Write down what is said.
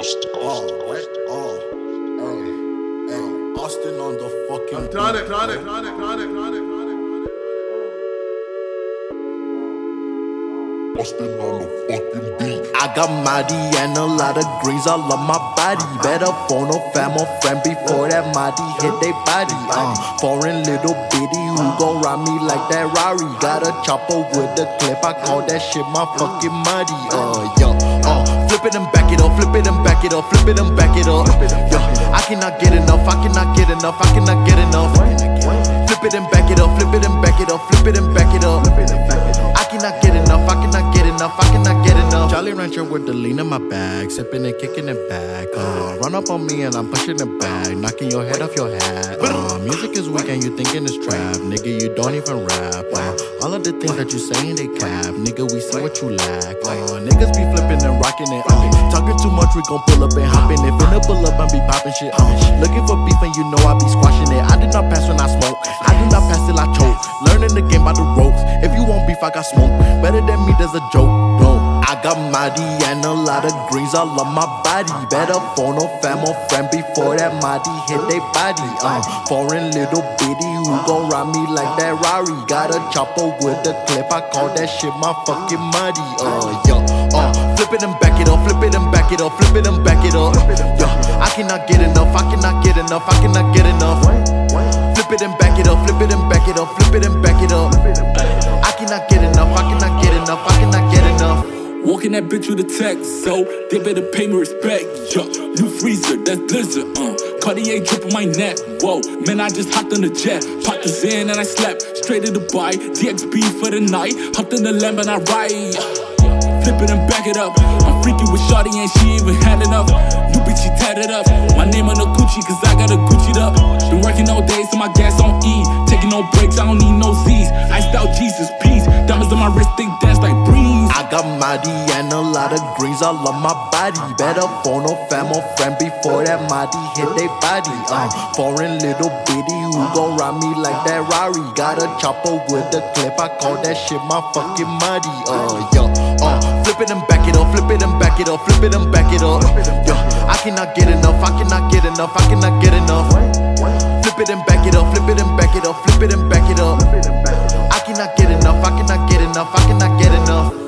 What? Hey, Austin on the fucking Trying it. Austin on the fucking beat. I got mighty and a lot of greens all on my body. Better phone a fam or friend before that mighty hit they body. Foreign little bitty who gon' ride me like that Rari. Got a chopper with a clip, I call that shit my fucking muddy. Flip it and back it up, flip it and back it up, flip it and back it up. Yo, I cannot get enough, I cannot get enough, I cannot get enough. Flip it and back it up, flip it and back it up, flip it and back it up. I cannot get enough, I cannot get enough, I cannot get enough. Jolly Rancher with the lean in my bag, sipping and kicking it back. Run up on me and I'm pushing it back, knocking your head off your hat. Music is weak and you thinking it's trap, nigga, you don't even rap. All of the things that you saying they cap, nigga, we see what you lack. Niggas be flipping and rocking it. Talking too much, we gon' pull up and hop in it. Finna pull up and be popping shit. Looking for beef and you know I be squashing it. I do not pass when I smoke, I do not pass till I choke. Learning the game by the ropes. If you want beef, I got smoke. Better than me, there's a joke. No, I got mighty and a lot of greens all on my body. Better phone or fam or friend before that mighty hit they body. Foreign little bitty who gon' ride me like that Rari. Got a chopper with a clip, I call that shit my fucking muddy. Flip it and back it up, flip it and back it up, flip it and back it up. Yo, I cannot get enough, I cannot get enough, I cannot get enough. Flip it and back it up, flip it and back it up, flip it and back it up. I cannot get enough, I cannot get enough, I cannot get enough. Walking that bitch with a text, so they better pay me respect. Yo, new freezer, that's Blizzard. Cartier drip on my neck. Whoa, man, I just hopped on the jet, popped the Zen and I slept straight to Dubai. DXB for the night, hopped in the Lamb and I ride. Flip it and back it up. I'm freaking with Shawty and she even had enough. New bitch, she tatted up. My name on the Gucci, cause I got a Gucci'd up. Been working all day, so my gas on E. Taking no breaks, I don't need no Z's. Iced out Jesus, peace. Diamonds on my wrist, they dance like breeze. I got mighty and a lot of greens all on my body. Better phone or fam or friend before that mighty hit they body. Foreign little bitty who gon' ride me like that Rari. Got a chopper with a clip, I call that shit my fucking muddy. Flip it and back it up, flip it and back it up, flip it and back it up. Yo, I cannot get enough, I cannot get enough, I cannot get enough. Flip it and back it up, flip it and back it up, flip it and back it up. I cannot get enough, I cannot get enough, I cannot get enough.